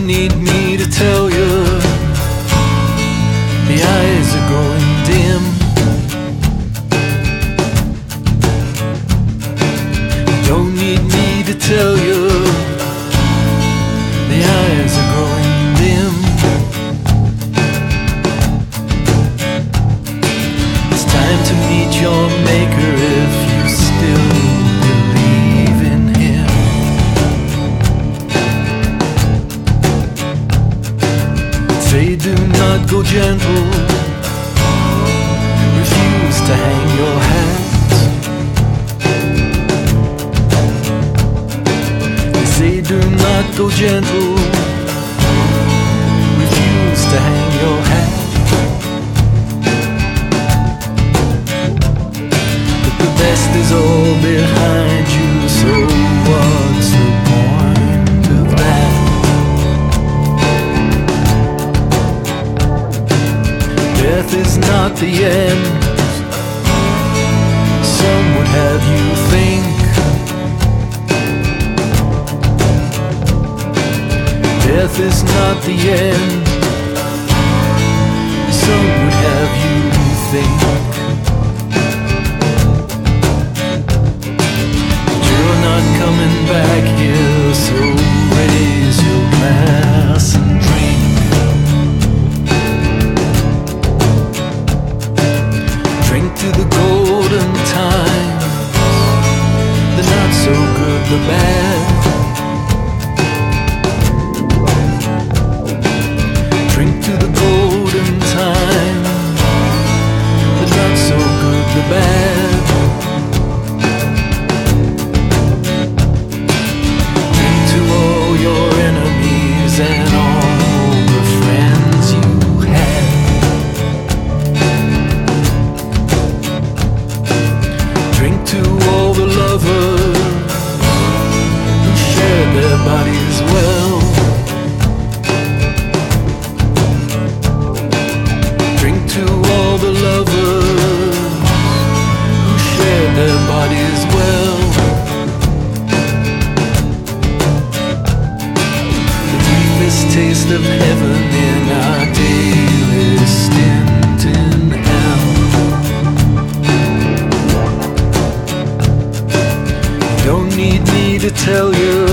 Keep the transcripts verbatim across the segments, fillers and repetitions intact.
don't need me to tell you, the eyes are growing dim. You don't need me to tell you, the eyes are growing dim. It's time to meet your maker if you still believe in him. Say do not go gentle, refuse to hang your hat. They say do not go gentle, refuse to hang your hat. But the best is all behind you, so what's the point of that? Death is not the end, some would have you think. Death is not the end, some would have you think. But you're not coming back here, so raise your glass and drink. Drink to the golden times, the not so good, the bad. Drink to the golden time, the not so good, the bad. Drink to all your enemies and all the friends you had. Drink to all the lovers who shared their bodies well. Drink to all the lovers who shared their bodies well. The briefest taste of heaven in our daily stint in hell. You don't need me to tell you,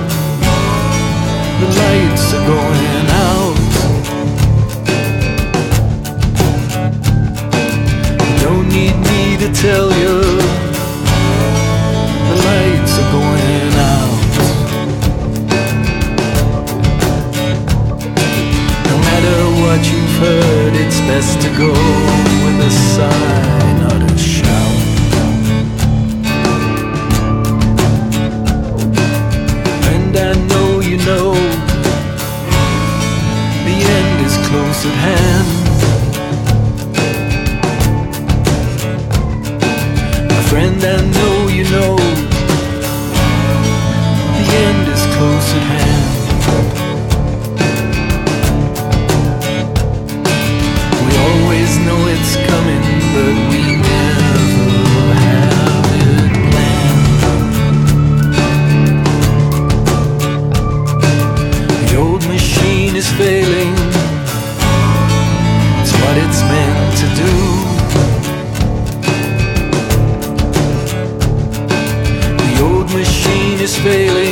the lights are going out. Don't need me to tell you, the lights are going out. No matter what you've heard, it's best to go with a sigh, not a shout. And I know you know, the end is close at hand. Friend, I know you know, the end is close at hand. We always know it's coming, but we never have it planned. The old machine is failing, it's what it's meant to do. Machine is failing.